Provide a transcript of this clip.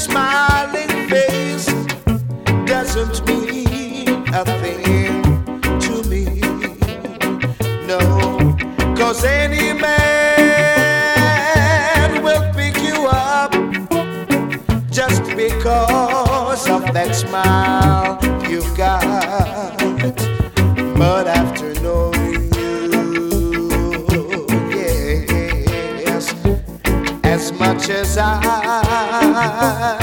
smiling face doesn't mean a thing to me. No, 'cause any man will pick you up just because of that smile you've got. But after knowing you, yes, as much as I